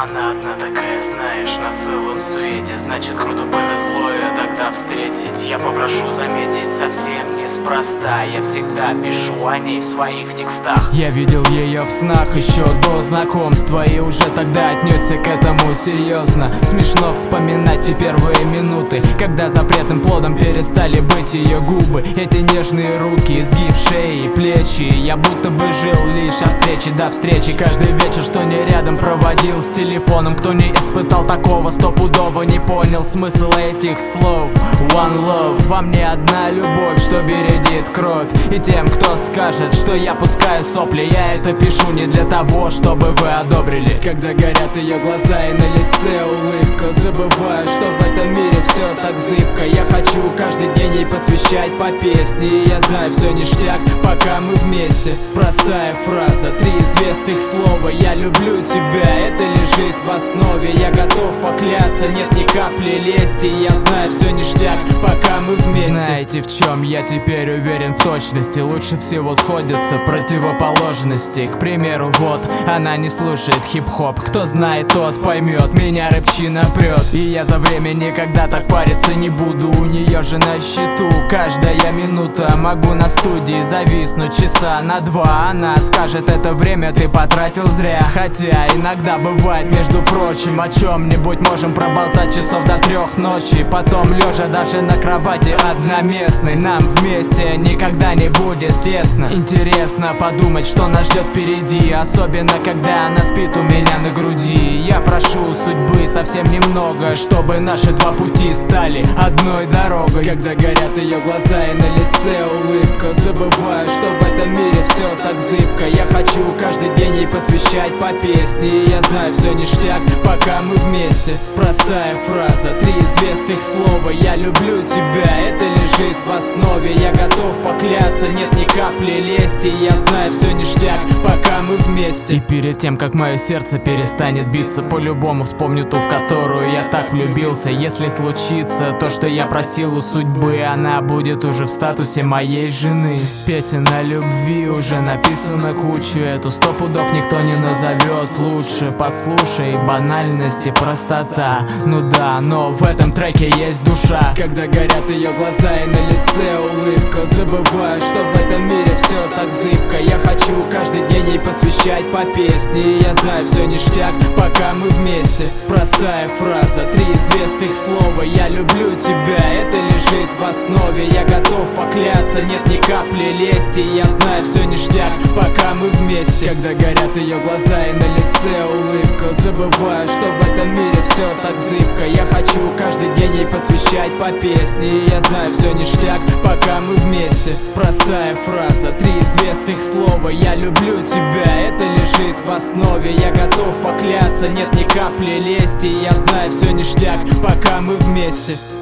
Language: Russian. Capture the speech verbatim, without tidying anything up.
она одна такая, знаешь, на целом свете. Значит, круто повезло ее тогда встретить. Я попрошу заметить, совсем неспроста. Я всегда пишу о ней в своих текстах. Я видел ее в снах еще до знакомства, и уже тогда отнесся к этому серьезно. Смешно вспоминать те первые минуты, когда запретным плодом перестали быть ее губы. Эти нежные руки, изгиб шеи и плечи. Я будто бы жил лишь от встречи до встречи. Каждый вечер, что не рядом, проводил с телефоном. Кто не испытал такого, стопудово не понял смысл этих слов. One love, во мне одна любовь, что бередит кровь. И тем, кто скажет, что я пускаю сопли, я это пишу не для того, чтобы вы одобрили. Когда горят ее глаза и на лице улыбка, забываю, что в этом мире все так зыбко. Я хочу каждый день ей посвящать по песне, и я знаю, все ништяк, пока мы вместе. Простая фраза, три известных слова: я люблю тебя, это лежит в основе. Я готов поклясться, нет ни капли лести. Я знаю, все ништяк, пока мы вместе. Знаете, в чем я теперь уверен в точности? Лучше всего сходятся противоположности. К примеру, вот, она не слушает хип-хоп. Кто знает, тот поймет, меня рэпчина прет. И я за время никогда так париться не буду. У нее же на счету каждая минута. Могу на студии зависнуть часа на два. Она скажет, это время ты потратил зря. Хотя иногда бывает, между прочим, о чем-нибудь можем проболтать часов до трех ночи. Потом лежа даже на кровати одноместной, нам вместе никогда не будет тесно. Интересно подумать, что нас ждет впереди, особенно когда она спит у меня на груди. Я прошу судьбы совсем немного, чтобы наши два пути стали одной дорогой. Когда горят ее глаза и на лице улыбка, забываю, что в этом мире все так зыбко. Я хочу каждый день ей посвящать по песне, и я знаю, все ништяк, пока мы вместе. Простая фраза, три известных слова: я люблю тебя, это лежит в основе. Я готов поклясться, нет ни капли лести. Я знаю, все ништяк, пока мы вместе. И перед тем, как мое сердце перестанет биться, по-любому вспомню ту, в которую я так влюбился. Если случится то, что я просил у судьбы, она будет уже в статусе моей жены. Песен о любви уже написано кучу, эту сто пудов никто не назовет лучше. Послушай, банальность и простота, ну да, но в этом треке есть душа. Когда горят ее глаза и на лице улыбка, забываю, что в этом мире все так зыбко. Я хочу каждый день ей посвящать по песне, и я знаю, все ништяк, пока мы вместе. Простая фраза, три известных слова: я люблю тебя, это лежит в основе. Я готов поклясться, нет ни капли лести. Я знаю, все ништяк, пока мы вместе. Когда горят ее глаза и на лице улыбка, забываю, что в этом мире все так зыбко. Я хочу каждый день ей посвящать по песне, и я знаю, все ништяк, пока мы вместе. Простая фраза, три известных слова: я люблю тебя, это лежит в основе. Я готов поклясться, нет ни капли лести. Я знаю, все ништяк, пока мы вместе.